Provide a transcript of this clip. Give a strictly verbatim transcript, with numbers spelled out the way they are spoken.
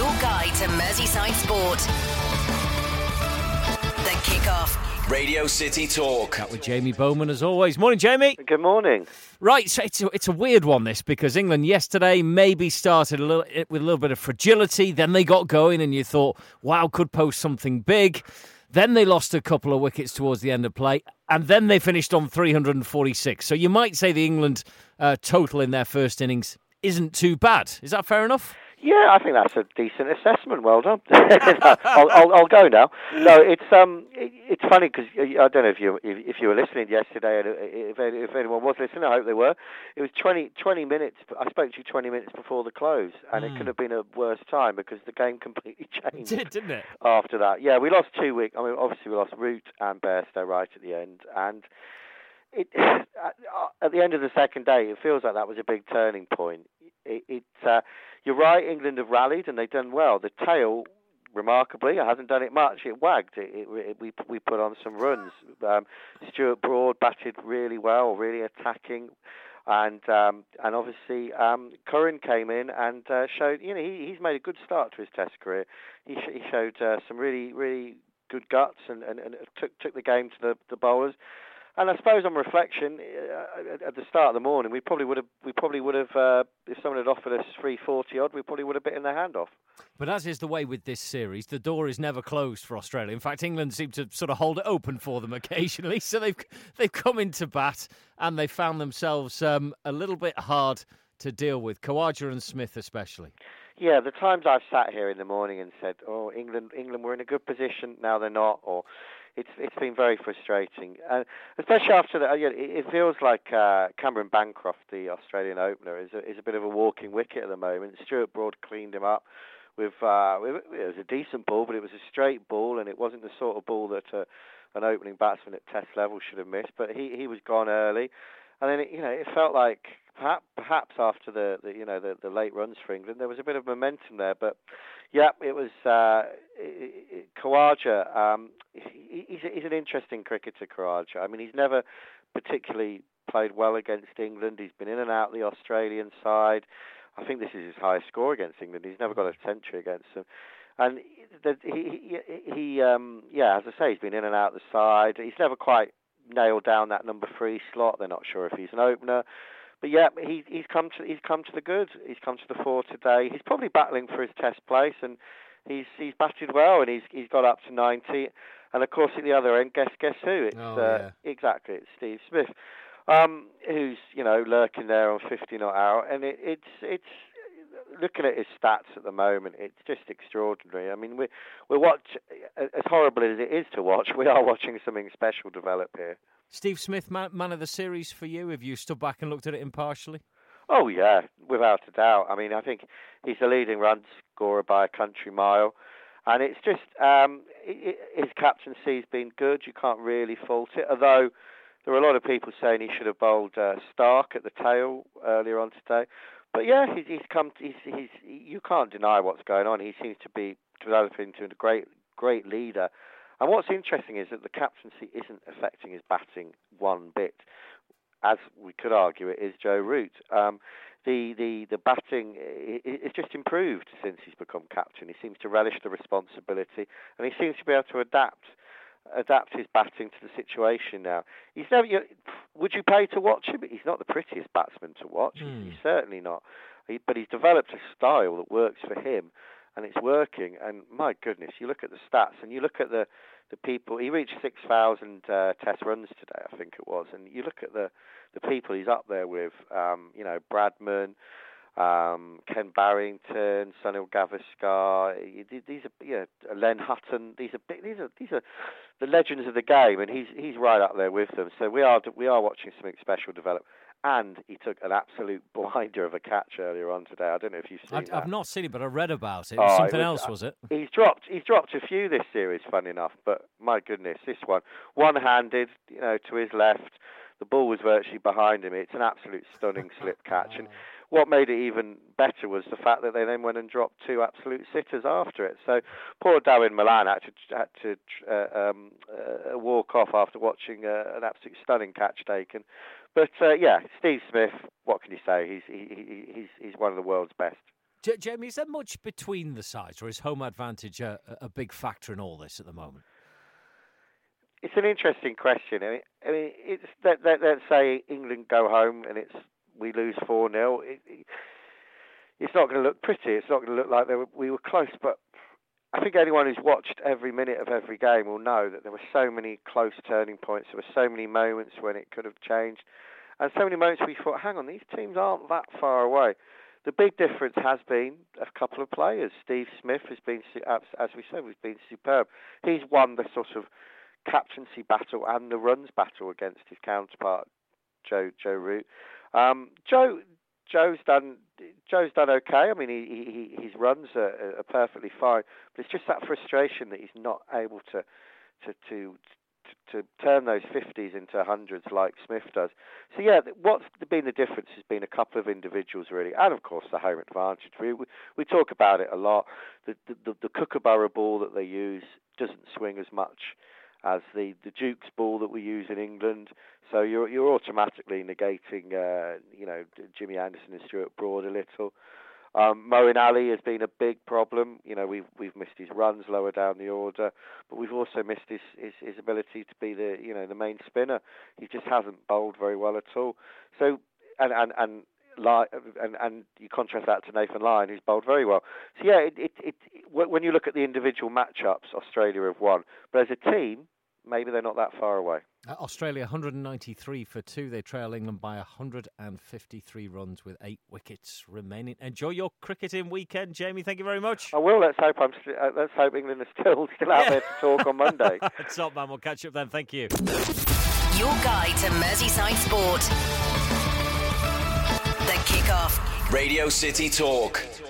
Your guide to Merseyside sport. The Kickoff. Radio City Talk. That with Jamie Bowman as always. Morning, Jamie. Good morning. Right, so it's a, it's a weird one, this, because England yesterday maybe started a little with a little bit of fragility. Then they got going and you thought, wow, could post something big. Then they lost a couple of wickets towards the end of play. And then they finished on three hundred forty-six. So you might say the England uh, total in their first innings isn't too bad. Is that fair enough? Yeah, I think that's a decent assessment. Well done. I'll, I'll, I'll go now. No, it's um, it, it's funny because I don't know if you if, if you were listening yesterday, and if if anyone was listening, I hope they were. It was twenty, twenty minutes. I spoke to you twenty minutes before the close, and mm. it couldn't have been a worse time because the game completely changed. It did, didn't it? After that, yeah, we lost two weeks. I mean, obviously we lost Root and Bairstow right at the end, and it at the end of the second day, it feels like that was a big turning point. It. it uh, You're right, England have rallied and they've done well. The tail, remarkably, it hasn't done it much. It wagged. It, it, it, we we put on some runs. Um, Stuart Broad batted really well, really attacking. And um, and obviously, um, Curran came in and uh, showed, you know, he, he's made a good start to his Test career. He, sh- he showed uh, some really, really good guts and, and, and took took the game to the, the bowlers. And I suppose on reflection, uh, at the start of the morning, we probably would have, we probably would have, uh, if someone had offered us three forty odd, we probably would have bitten their hand off. But as is the way with this series, the door is never closed for Australia. In fact, England seem to sort of hold it open for them occasionally. So they've they've come into bat and they found themselves um, a little bit hard to deal with. Khawaja and Smith especially. Yeah, the times I've sat here in the morning and said, "Oh, England, England were in a good position. Now they're not," or It's it's been very frustrating, uh, especially after that. You know, it, it feels like uh, Cameron Bancroft, the Australian opener, is a, is a bit of a walking wicket at the moment. Stuart Broad cleaned him up with, uh, with it was a decent ball, but it was a straight ball, and it wasn't the sort of ball that uh, an opening batsman at Test level should have missed. But he, he was gone early, and then it, you know it felt like perhaps, perhaps after the, the you know the, the late runs for England, there was a bit of momentum there, but. Yeah, it was uh, Khawaja. Um, he, he's, he's an interesting cricketer, Khawaja. I mean, he's never particularly played well against England. He's been in and out of the Australian side. I think this is his highest score against England. He's never got a century against them. And the, he, he, he um, yeah, as I say, he's been in and out of the side. He's never quite nailed down that number three slot. They're not sure if he's an opener. But yeah, he, he's come to he's come to the good. He's come to the fore today. He's probably battling for his Test place, and he's he's batted well, and he's he's got up to ninety. And of course, at the other end, guess guess who? It's oh, uh, yeah. exactly it's Steve Smith, um, who's you know lurking there on fifty not out, and it, it's it's. Looking at his stats at the moment, it's just extraordinary. I mean, we we watch as horrible as it is to watch. We are watching something special develop here. Steve Smith, man, man of the series for you. Have you stood back and looked at it impartially? Oh yeah, without a doubt. I mean, I think he's the leading run scorer by a country mile, and it's just um, it, it, his captaincy's been good. You can't really fault it. Although there are a lot of people saying he should have bowled uh, Stark at the tail earlier on today. But yeah, he's, he's come. To, he's, he's. You can't deny what's going on. He seems to be developing into a great, great leader. And what's interesting is that the captaincy isn't affecting his batting one bit, as we could argue it is Joe Root. Um, the the the batting is just improved since he's become captain. He seems to relish the responsibility, and he seems to be able to adapt. adapt his batting to the situation now. He's never. You know, would you pay to watch him? He's not the prettiest batsman to watch. Mm. He's, he's certainly not. He, but he's developed a style that works for him, and it's working. And my goodness, you look at the stats and you look at the, the people. He reached six thousand uh, Test runs today, I think it was. And you look at the, the people he's up there with. Um, you know, Bradman. Um, Ken Barrington, Sunil Gavaskar, these are you know, Len Hutton. These are big, these are these are the legends of the game, and he's he's right up there with them. So we are we are watching something special develop. And he took an absolute blinder of a catch earlier on today. I don't know if you've seen I've, that. I've not seen it, but I read about it. It was oh, something it was, else, was it? He's dropped he's dropped a few this series, funny enough. But my goodness, this one one-handed, you know, to his left. The ball was virtually behind him. It's an absolute stunning slip catch. And what made it even better was the fact that they then went and dropped two absolute sitters after it. So poor Darwin Milan had to, had to uh, um, uh, walk off after watching uh, an absolute stunning catch taken. But uh, yeah, Steve Smith, what can you say? He's he, he, he's he's one of the world's best. J- Jamie, is there much between the sides, or is home advantage a, a big factor in all this at the moment? It's an interesting question. I mean, I mean it's that, that, let's say England go home and it's we lose four nil. It, it, it's not going to look pretty. It's not going to look like they were, we were close. But I think anyone who's watched every minute of every game will know that there were so many close turning points. There were so many moments when it could have changed, and so many moments we thought, hang on, these teams aren't that far away. The big difference has been a couple of players. Steve Smith has been, as we said, has been superb. He's won the sort of captaincy battle and the runs battle against his counterpart, Joe Joe Root. Um, Joe Joe's done Joe's done okay. I mean, he, he his runs are, are perfectly fine, but it's just that frustration that he's not able to to to. to turn those fifties into hundreds like Smith does. So yeah, what's been the difference has been a couple of individuals really, and of course the home advantage. We we, we talk about it a lot. The, the the Kookaburra ball that they use doesn't swing as much as the, the Duke's ball that we use in England. So you're you're automatically negating uh, you know Jimmy Anderson and Stuart Broad a little. Um, Moeen Ali has been a big problem. You know, we've we've missed his runs lower down the order, but we've also missed his, his, his ability to be the you know the main spinner. He just hasn't bowled very well at all. So and and and and, and you contrast that to Nathan Lyon, who's bowled very well. So yeah, it, it, it when you look at the individual matchups, Australia have won, but as a team, maybe they're not that far away. Uh, Australia one hundred ninety-three for two. They trail England by one hundred fifty-three runs with eight wickets remaining. Enjoy your cricketing weekend, Jamie. Thank you very much. I will. Let's hope I'm. St- uh, let's hope England is still still out yeah. there to talk on Monday. Top man. We'll catch up then. Thank you. Your guide to Merseyside sport. The Kickoff. Radio City Talk.